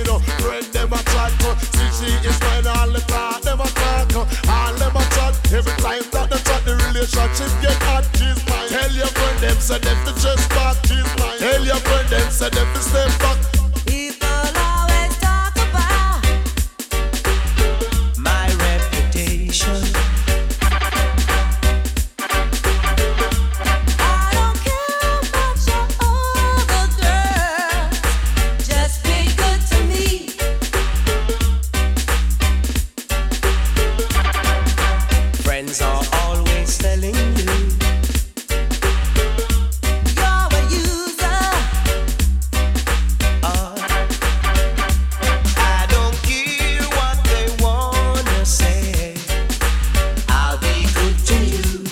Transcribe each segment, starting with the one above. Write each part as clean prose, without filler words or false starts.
mine. Friend them a chat. See she is mine. All the talk them a talk. All them a chat. Every time that they chat, the relationship get hot. She's mine. Tell your friend them say them to just back. She's mine. Tell your friend them say them to step back. People always talk about my reputation. I don't care about your other girls. Just be good to me. Friends are always telling you you're a user. I don't care what they wanna say. I'll be good to you.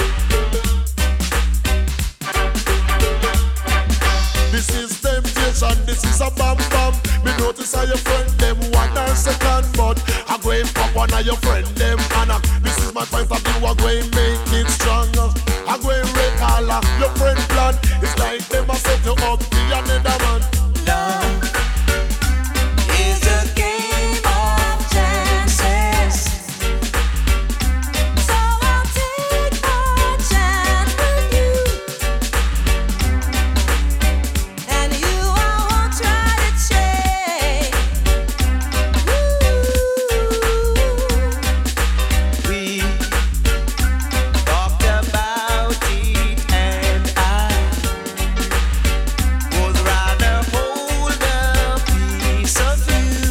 This is temptation, this is a bam bam. Me notice how your friend them one or second, but I go and pop one of your friend them Anna. This is my point of view, I go and make it stronger. I go and recall your friend plan. It's like them a set you up to another man. Love is a game of chances. So I'll take my chance with you. And you I won't try to change. We talked about it, and I would rather hold a piece of you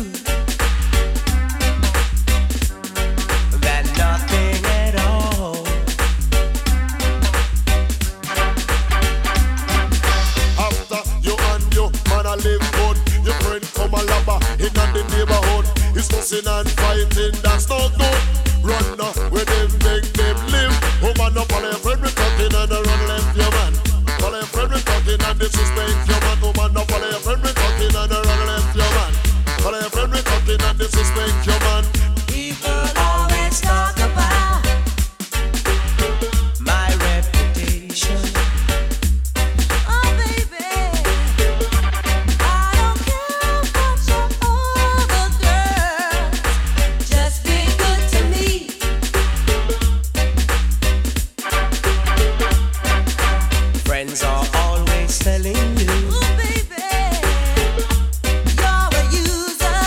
than nothing at all. After you and your man a live good, your friend come a lobber in the neighborhood. It's fussing and fighting, that's not good. Run now, where them make them live. Woman up, follow your friend with talking and run left your man. Follow your friend with talking and disrespect your man. Woman up, follow your friend with talking and run left your man. Follow your friend with talking and disrespect your man. People always talk about my reputation. Oh baby, I don't care about your other girls. Just be good to me. Friends are always telling you, oh baby, you're a user.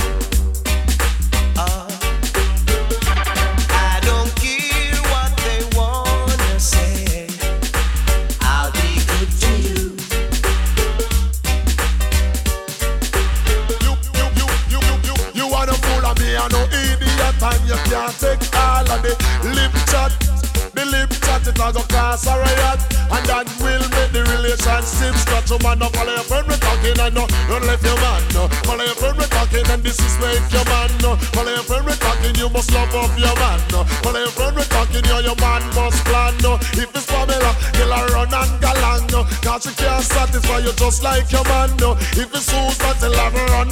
I don't care what they wanna say. I'll be good to you. You wanna fool of me, I no idiot, and you can't take all of the lip chat. The lip chat, it a go cause a riot, and that will make the relationship scratch. You man, no follow your friend with talking and no run left your man. No follow your friend with talking and disrespect your man. No follow your friend with talking, you must love up your man. No follow your friend with talking, your man must plan. No if it's Pamela, you'll run and galang. No cause she can't satisfy you just like your man. No if it's Susan, you'll run